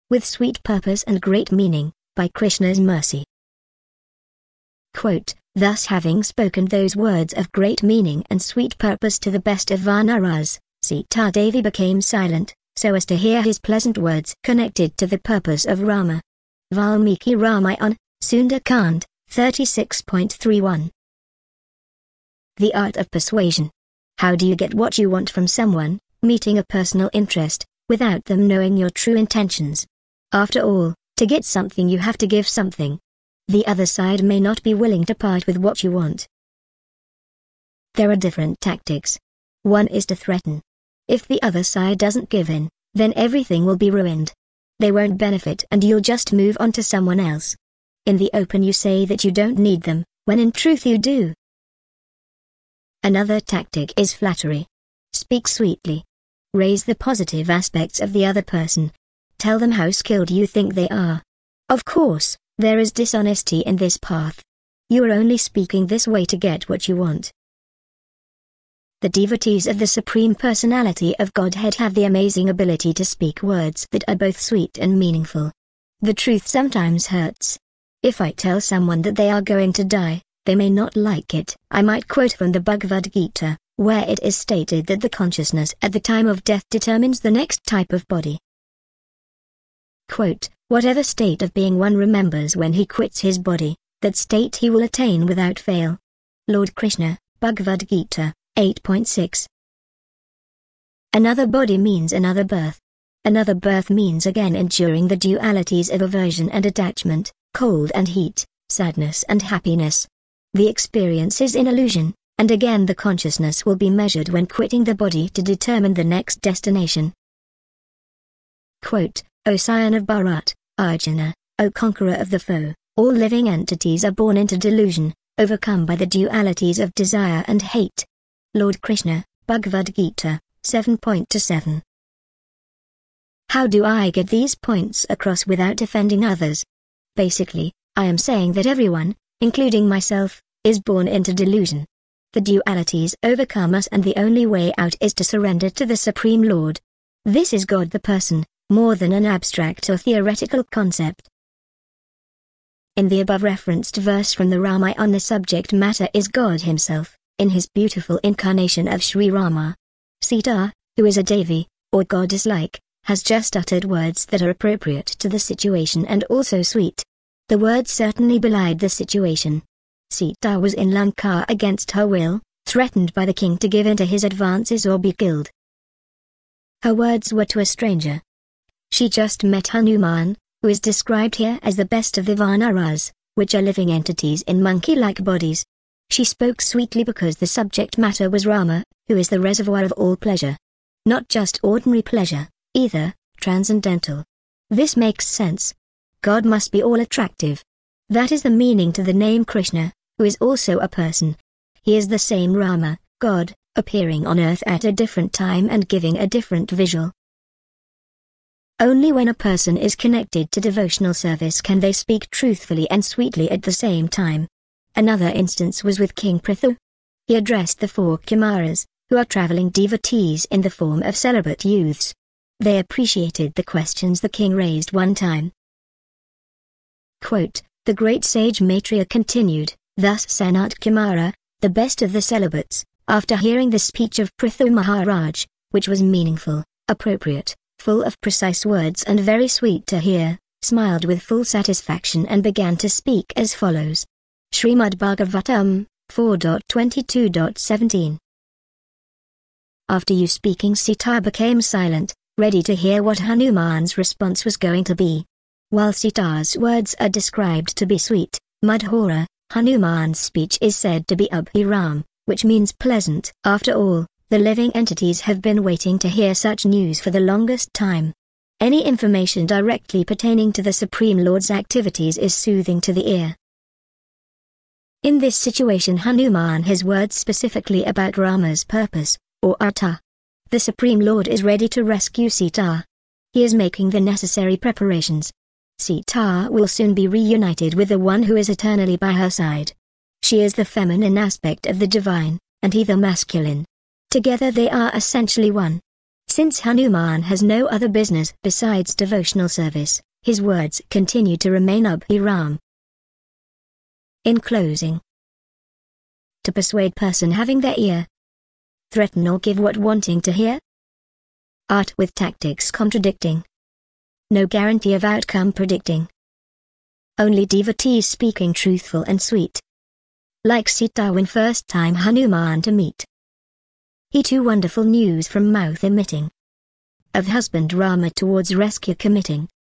with sweet purpose and great meaning, by Krishna's mercy. Quote, thus having spoken those words of great meaning and sweet purpose to the best of Vanaras, Sita Devi became silent, so as to hear his pleasant words connected to the purpose of Rama. Valmiki Ramayana, Sundar-Kand, 36.31. The art of persuasion. How do you get what you want from someone, meeting a personal interest, without them knowing your true intentions? After all, to get something you have to give something. The other side may not be willing to part with what you want. There are different tactics. One is to threaten. If the other side doesn't give in, then everything will be ruined. They won't benefit and you'll just move on to someone else. In the open you say that you don't need them, when in truth you do. Another tactic is flattery. Speak sweetly. Raise the positive aspects of the other person. Tell them how skilled you think they are. Of course, there is dishonesty in this path. You are only speaking this way to get what you want. The devotees of the Supreme Personality of Godhead have the amazing ability to speak words that are both sweet and meaningful. The truth sometimes hurts. If I tell someone that they are going to die, they may not like it. I might quote from the Bhagavad Gita, where it is stated that the consciousness at the time of death determines the next type of body. Quote, whatever state of being one remembers when he quits his body, that state he will attain without fail. Lord Krishna, Bhagavad Gita, 8.6. Another body means another birth. Another birth means again enduring the dualities of aversion and attachment, cold and heat, sadness and happiness. The experience is an illusion, and again the consciousness will be measured when quitting the body to determine the next destination. Quote, O scion of Bharat, Arjuna, O conqueror of the foe, all living entities are born into delusion, overcome by the dualities of desire and hate. Lord Krishna, Bhagavad Gita, 7.7. How do I get these points across without offending others? Basically, I am saying that everyone, including myself, is born into delusion. The dualities overcome us and the only way out is to surrender to the Supreme Lord. This is God the person, more than an abstract or theoretical concept. In the above referenced verse from the Ramayana, the subject matter is God himself, in his beautiful incarnation of Sri Rama. Sita, who is a Devi, or goddess-like, has just uttered words that are appropriate to the situation and also sweet. The words certainly belied the situation. Sita was in Lanka against her will, threatened by the king to give in to his advances or be killed. Her words were to a stranger. She just met Hanuman, who is described here as the best of the Vanaras, which are living entities in monkey-like bodies. She spoke sweetly because the subject matter was Rama, who is the reservoir of all pleasure. Not just ordinary pleasure, either, transcendental. This makes sense. God must be all attractive. That is the meaning to the name Krishna, who is also a person. He is the same Rama, God, appearing on earth at a different time and giving a different visual. Only when a person is connected to devotional service can they speak truthfully and sweetly at the same time. Another instance was with King Prithu. He addressed the 4 Kumaras, who are traveling devotees in the form of celibate youths. They appreciated the questions the king raised one time. Quote, the great sage Maitreya continued, thus Sanat Kumara, the best of the celibates, after hearing the speech of Prithu Maharaj, which was meaningful, appropriate, full of precise words and very sweet to hear, smiled with full satisfaction and began to speak as follows. Srimad Bhagavatam, 4.22.17. After you speaking, Sita became silent, ready to hear what Hanuman's response was going to be. While Sita's words are described to be sweet, Madhura, Hanuman's speech is said to be Abhiram, which means pleasant. After all, the living entities have been waiting to hear such news for the longest time. Any information directly pertaining to the Supreme Lord's activities is soothing to the ear. In this situation, Hanuman has words specifically about Rama's purpose, or Artha. The Supreme Lord is ready to rescue Sita. He is making the necessary preparations. Sita will soon be reunited with the one who is eternally by her side. She is the feminine aspect of the divine, and he the masculine. Together they are essentially one. Since Hanuman has no other business besides devotional service, his words continue to remain Abhiram. In closing, to persuade person having their ear, threaten or give what wanting to hear? Art with tactics contradicting, no guarantee of outcome predicting. Only devotees speaking truthful and sweet. Like Sita when first time Hanuman to meet. He too wonderful news from mouth emitting. Of husband Rama towards rescue committing.